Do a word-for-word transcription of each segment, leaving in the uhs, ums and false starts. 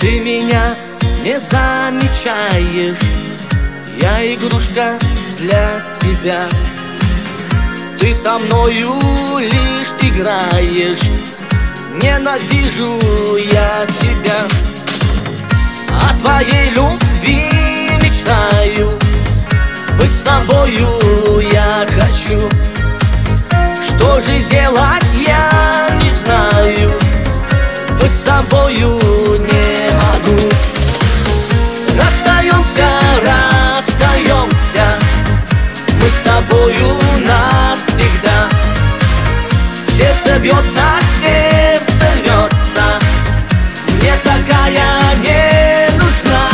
Ты меня не замечаешь, я игрушка для тебя. Ты со мною лишь играешь, ненавижу я тебя. О твоей любви мечтаю, быть с тобою я хочу. Что же делать я не знаю, быть с тобою не могу. Расстаемся, расстаемся, мы с тобою навсегда. Сердце бьется, сердце рвется, мне такая не нужна.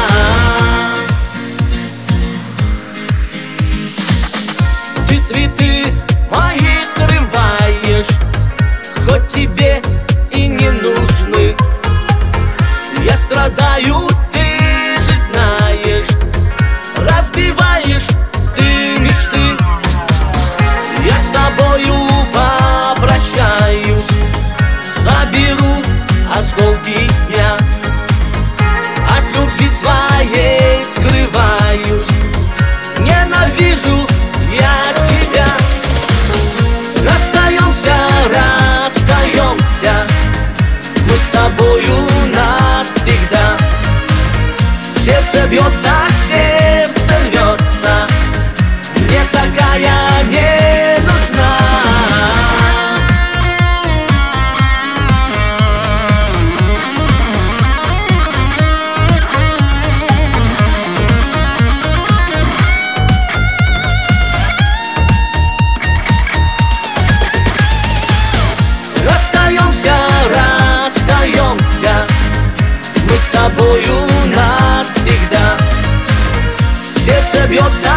Ты цветы мои срываешь, хоть тебе и не нужны. Я страдаю, ты же знаешь, разбиваешь ты мечты. Я с тобою попрощаюсь, заберу осколки дня. От любви своей скрываюсь, ненавижу я тебя. Расстаемся, расстаемся, мы с тобою навсегда. Сердце бьется, сердце рвется, мне такая не нужна. Расстаемся, расстаемся, мы с тобою навсегда. Сердце бьется,